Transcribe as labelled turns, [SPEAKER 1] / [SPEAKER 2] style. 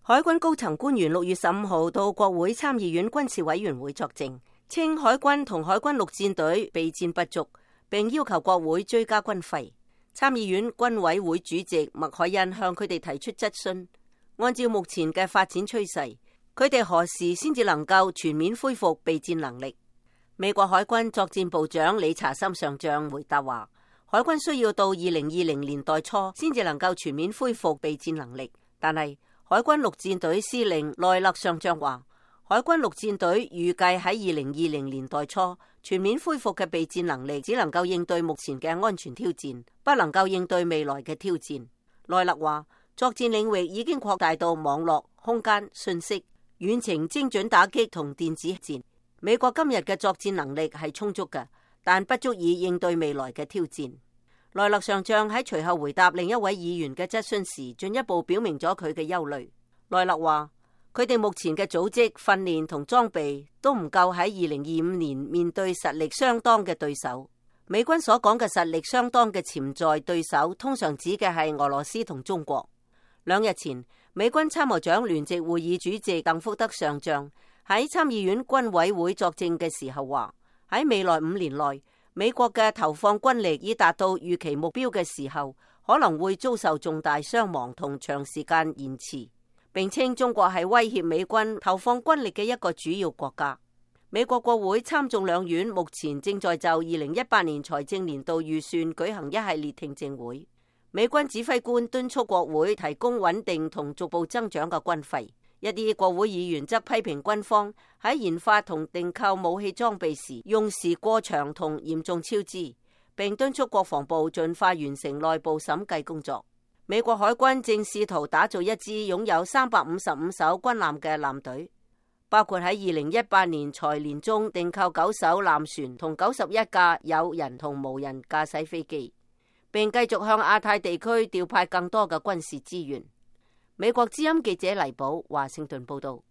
[SPEAKER 1] 海軍高層官員6月15號到國會參議院軍事委員會作證，稱海軍同海軍陸戰隊備戰不足，並要求國會追加軍費。參議院軍委會主席麥凱恩向佢哋提出質詢，按照目前嘅發展趨勢，佢哋何時先至能夠全面恢復備戰能力？美國海軍作戰部長理查森上將回答話，海軍需要到2020年代初先至能夠全面恢復備戰能力。但係海軍陸戰隊司令萊勒上將話，海軍陸戰隊預計喺2020年代初全面恢復嘅備戰能力只能夠應對目前嘅安全挑戰，不能夠應對未來嘅挑戰。萊勒話，作戰領域已經擴大到網絡、空間、信息、遠程精準打擊同電子戰。美國今日嘅作戰能力係充足嘅，但不足以應對未來嘅挑戰。萊勒上將喺隨後回答另一位議員嘅質詢時，進一步表明咗佢嘅憂慮。萊勒話，佢哋目前嘅組織、訓練同裝備都唔夠喺2025年面對實力相當嘅對手。美軍所講嘅實力相當嘅潛在對手，通常指嘅係俄羅斯同中國。2日前，美軍參謀長聯席會議主席鄧福德上將喺參議院軍委會作證嘅時候話，喺未來5年內，美國嘅投放軍力已達到預期目標嘅時候，可能會遭受重大傷亡同長時間延遲，並稱中國係威脅美軍投放軍力嘅一個主要國家。美國國會參眾兩院目前正在就2018年財政年度預算舉行一系列聽證會。美軍指揮官敦促國會提供穩定同逐步增長嘅軍費。一啲國會議員則批評軍方喺研發同訂購武器裝備時用時過長同嚴重超支，並敦促國防部盡快完成內部審計工作。美國海軍正試圖打造一支擁有355艘軍艦嘅艦隊，包括喺2018年財年中訂購9艘艦船同91架有人同無人駕駛飛機，並繼續向亞太地區調派更多嘅軍事資源。美國之音記者黎寶華盛頓報道。